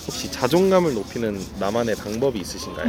혹시 자존감을 높이는 나만의 방법이 있으신가요?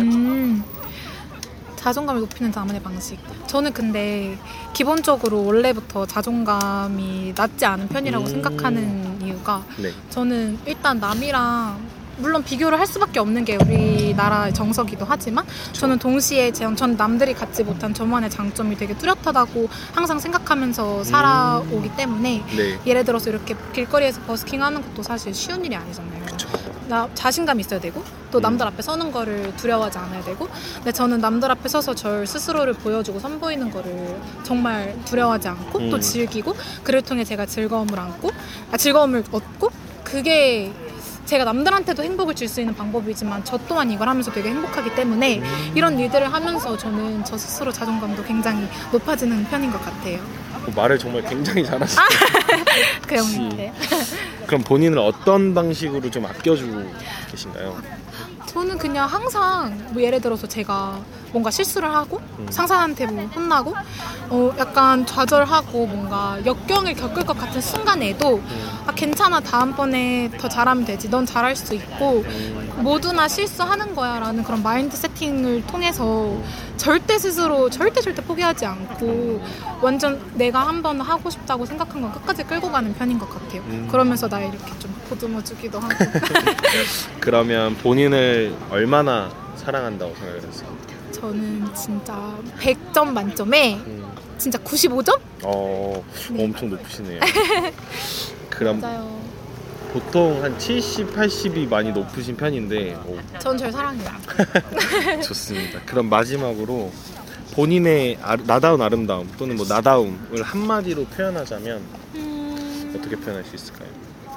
자존감을 높이는 나만의 방식. 저는 근데 기본적으로 원래부터 자존감이 낮지 않은 편이라고 생각하는 이유가 네. 저는 일단 남이랑 물론 비교를 할 수밖에 없는 게 우리나라의 정서기도 하지만 저는 동시에 전 남들이 갖지 못한 저만의 장점이 되게 뚜렷하다고 항상 생각하면서 살아오기 때문에 네. 예를 들어서 이렇게 길거리에서 버스킹하는 것도 사실 쉬운 일이 아니잖아요. 그쵸. 나 자신감이 있어야 되고 또 남들 앞에 서는 거를 두려워하지 않아야 되고 근데 저는 남들 앞에 서서 절 스스로를 보여주고 선보이는 거를 정말 두려워하지 않고 또 즐기고 그를 통해 제가 즐거움을 얻고 그게 제가 남들한테도 행복을 줄 수 있는 방법이지만 저 또한 이걸 하면서 되게 행복하기 때문에 이런 일들을 하면서 저는 저 스스로 자존감도 굉장히 높아지는 편인 것 같아요. 말을 정말 굉장히 잘하시네요. 그 형님인데. 그럼 본인을 어떤 방식으로 좀 아껴주고 계신가요? 저는 그냥 항상 뭐 예를 들어서 제가 뭔가 실수를 하고 상사한테 뭐 혼나고 약간 좌절하고 뭔가 역경을 겪을 것 같은 순간에도 아 괜찮아 다음번에 더 잘하면 되지 넌 잘할 수 있고 모두나 실수하는 거야 라는 그런 마인드 세팅을 통해서 절대 포기하지 않고 완전 내가 한번 하고 싶다고 생각한 건 끝까지 끌고 가는 편인 것 같아요. 그러면서 나 이렇게 좀 보듬어 주기도 하고. 그러면 본인을 얼마나 사랑한다고 생각을 하세요? 저는 진짜 100점 만점에 진짜 95점? 네. 엄청 높으시네요. 그럼 맞아요. 보통 한 70, 80이 많이 높으신 편인데 전 절 사랑해요. 좋습니다. 그럼 마지막으로 본인의 나다운 아름다움 또는 뭐 나다움을 한마디로 표현하자면 어떻게 표현할 수 있을까요?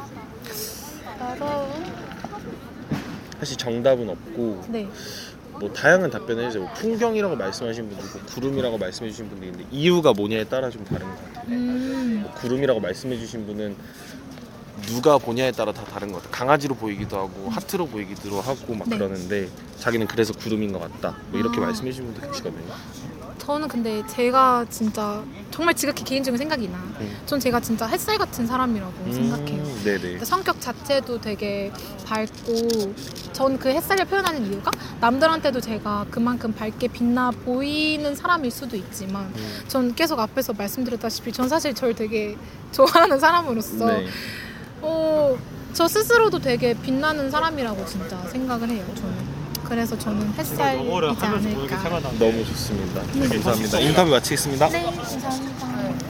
나다움? 사실 정답은 없고 네. 뭐 다양한 답변을 해주세요. 뭐 풍경이라고 말씀하신 분도 있고 구름이라고 말씀해 주신 분도 있는데 이유가 뭐냐에 따라 좀 다른 것 같아요. 뭐 구름이라고 말씀해 주신 분은 누가 보냐에 따라 다 다른 것 같아요. 강아지로 보이기도 하고 하트로 보이기도 하고 막 그러는데 자기는 그래서 구름인 것 같다 뭐 이렇게 말씀해 주신 분도 계시거든요. 저는 근데 제가 진짜 정말 지극히 개인적인 생각이나 전 제가 진짜 햇살 같은 사람이라고 생각해요. 네네. 성격 자체도 되게 밝고 전 그 햇살을 표현하는 이유가 남들한테도 제가 그만큼 밝게 빛나 보이는 사람일 수도 있지만 전 계속 앞에서 말씀드렸다시피 전 사실 저를 되게 좋아하는 사람으로서 네. 저 스스로도 되게 빛나는 사람이라고 진짜 생각을 해요. 저는. 그래서 저는 햇살이지 않을까. 너무 좋습니다. 감사합니다. 인터뷰 마치겠습니다. 네, 감사합니다.